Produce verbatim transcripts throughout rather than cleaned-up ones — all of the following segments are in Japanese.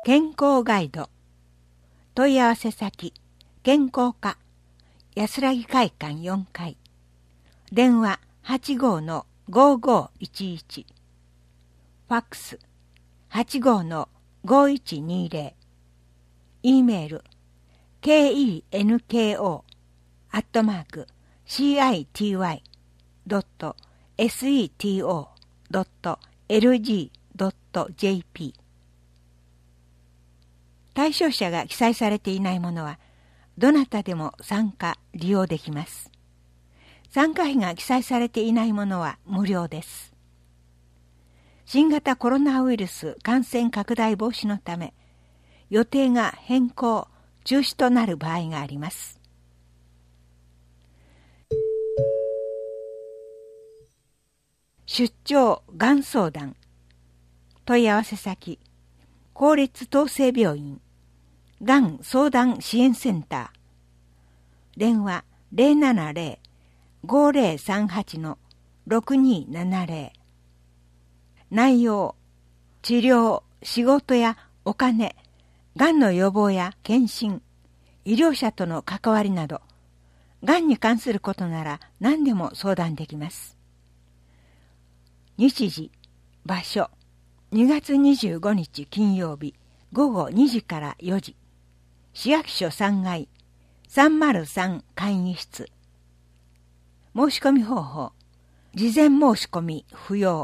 健康ガイド。問い合わせ先、健康課、安らぎ会館よんかい。電話 はちごーのごーごーいちいち。ファックス はちごーのごーいちにーぜろ。E メール ケーイーエヌケーオー アットマーク シーアイティーワイ ドット エスイーティーオー ドット エルジー ドット ジェーピー。対象者が記載されていないものは、どなたでも参加、利用できます。参加費が記載されていないものは無料です。新型コロナウイルス感染拡大防止のため、予定が変更、中止となる場合があります。出張がん相談。問い合わせ先、公立統制病院がん相談支援センター。電話 ゼロななゼロ ごーゼロさんはち ろくにーななゼロ。内容、治療、仕事やお金、がんの予防や検診、医療者との関わりなど、がんに関することなら何でも相談できます。日時、場所、にがつにじゅうごにち金曜日ごごにじからよじ。市役所さんがいさんまるさん会議室。申し込み方法、事前申し込み不要。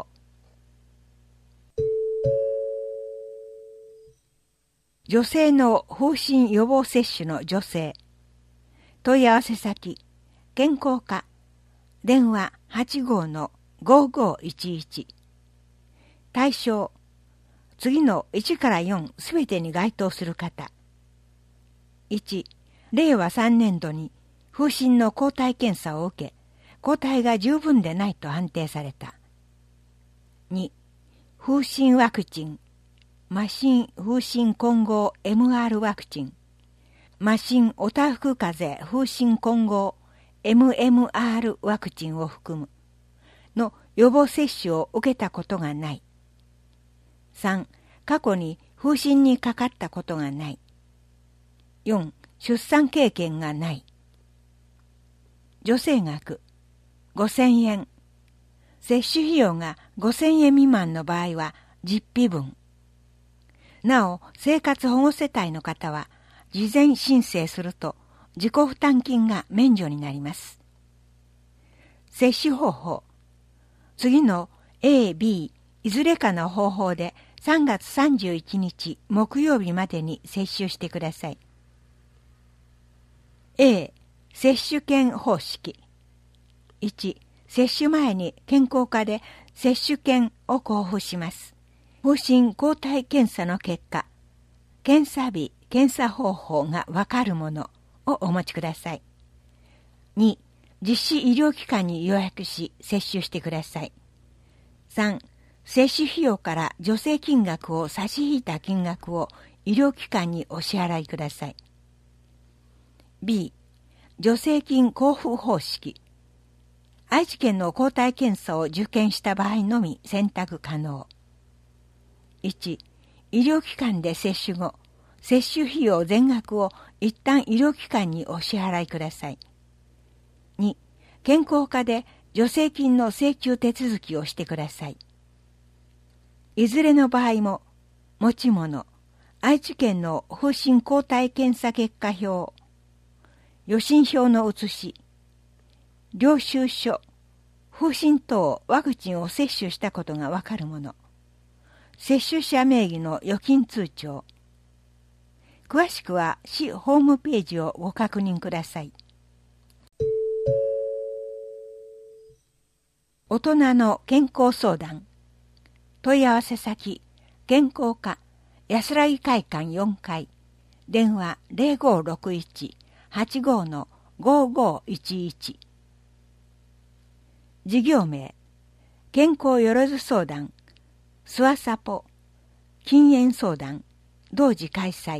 女性の風疹予防接種の助成。問い合わせ先、健康課、電話 はちごーのごーごーいちいち。対象、次のいちからよんすべてに該当する方。いち、れいわさんねんどに風疹の抗体検査を受け、抗体が十分でないと判定された。に、風疹ワクチン、麻疹風疹混合 エムアール ワクチン、麻疹おたふく風邪風疹混合 エムエムアール ワクチンを含むの予防接種を受けたことがない。さん、過去に風疹にかかったことがない。よん、出産経験がない。助成額ごせんえん。接種費用がごせんえん未満の場合は実費分。なお、生活保護世帯の方は事前申請すると自己負担金が免除になります。接種方法。次の エー、ビー いずれかの方法でさんがつさんじゅういちにち木曜日までに接種してください。A、接種券方式。いち、接種前に健康課で接種券を交付します。風疹抗体検査の結果、検査日、検査方法がわかるものをお持ちください。に、実施医療機関に予約し接種してください。さん、接種費用から助成金額を差し引いた金額を医療機関にお支払いください。B、助成金交付方式。愛知県の抗体検査を受験した場合のみ選択可能。いち、医療機関で接種後、接種費用全額を一旦医療機関にお支払いください。に、健康課で助成金の請求手続きをしてください。いずれの場合も、持ち物、愛知県の風疹抗体検査結果表、予診票の写し、領収書、風疹等ワクチンを接種したことがわかるもの、接種者名義の預金通帳。詳しくは市ホームページをご確認ください。大人の健康相談。問い合わせ先、健康課、安らぎ会館よんかい。電話 ゼロごーろくいち はちごーのごーごーいちいち。事業名、健康よろず相談、スワサポ、禁煙相談、同時開催。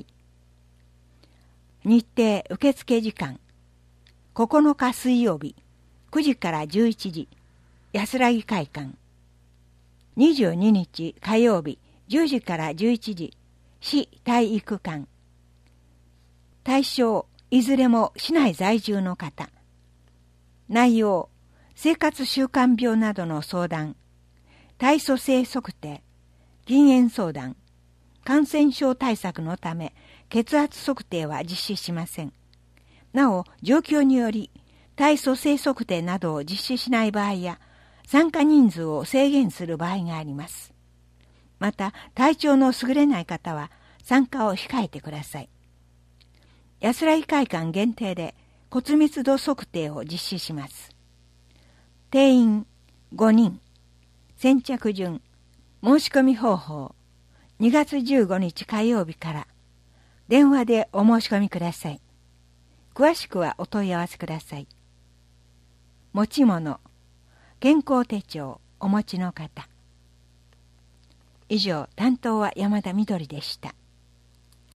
日程受付時間、ここのか水曜日、くじからじゅういちじ、安らぎ会館。にじゅうににち火曜日、じゅうじからじゅういちじ、 市体育館。対象、いずれも市内在住の方。内容、生活習慣病などの相談、体組成測定、禁煙相談、感染症対策のため血圧測定は実施しません。なお、状況により体組成測定などを実施しない場合や参加人数を制限する場合があります。また、体調の優れない方は参加を控えてください。安らぎ会館限定で骨密度測定を実施します。定員ごにん。先着順。申し込み方法。にがつじゅうごにち火曜日から。電話でお申し込みください。詳しくはお問い合わせください。持ち物。健康手帳お持ちの方。以上、担当は山田みどりでした。